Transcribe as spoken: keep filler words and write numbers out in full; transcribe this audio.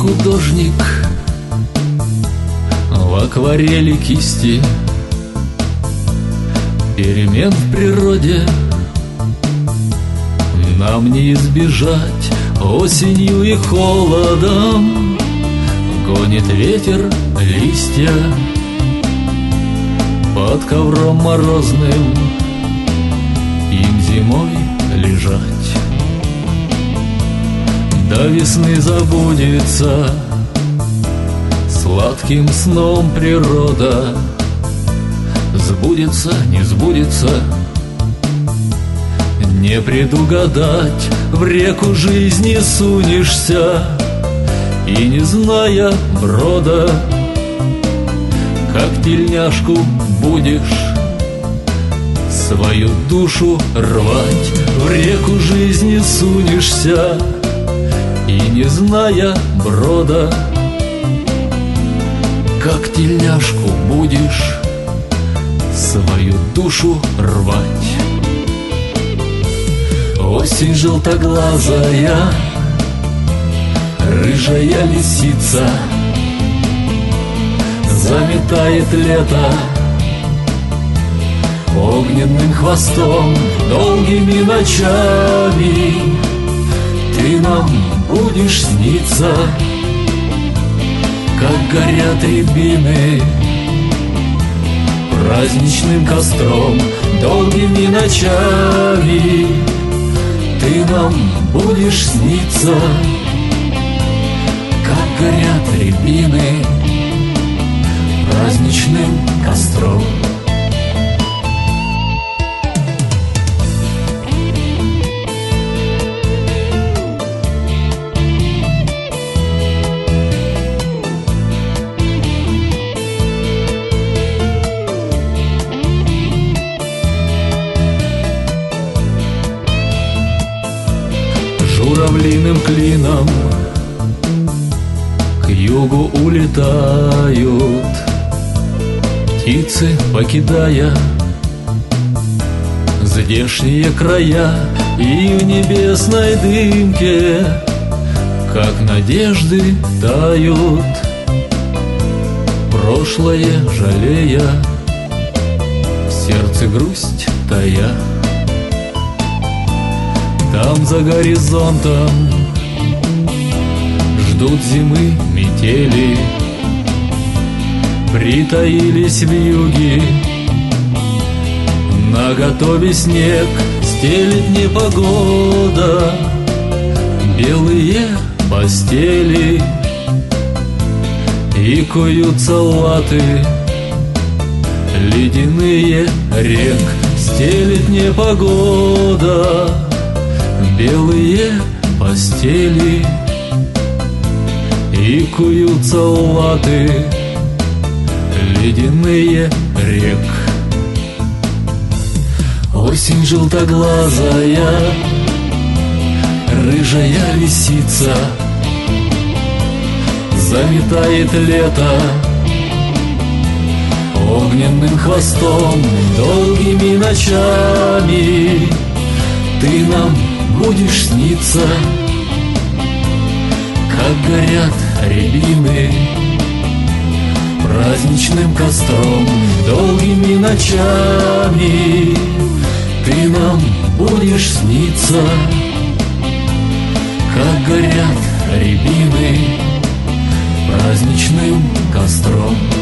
художник в акварели кисти. Перемен в природе нам не избежать осенью и холодом. Гонит ветер листья под ковром морозным, им зимой лежать. До весны забудется сладким сном природа. Сбудется, не сбудется, не предугадать. В реку жизни сунешься и, не зная брода, как тельняшку будешь свою душу рвать. В реку жизни сунешься и, не зная брода, как тельняшку будешь свою душу рвать. Осень желтоглазая, рыжая лисица заметает лето огненным хвостом. Долгими ночами ты нам будешь сниться, как горят рябины праздничным костром. Долгими ночами ты нам будешь сниться, как горят рябины праздничным костром. Журавлиным клином к югу улетают птицы, покидая здешние края. И в небесной дымке, как надежды, тают, прошлое жалея, в сердце грусть тая. Там за горизонтом ждут зимы метели, притаились вьюги, наготове снег стелит непогода. Белые постели и куются латы ледяные рек. Стелит непогода белые постели и куются латы ледяные рек. Осень желтоглазая, рыжая лисица заметает лето огненным хвостом. Долгими ночами ты нам будешь сниться, как горят рябины праздничным костром. Долгими ночами ты нам будешь сниться, как горят рябины праздничным костром.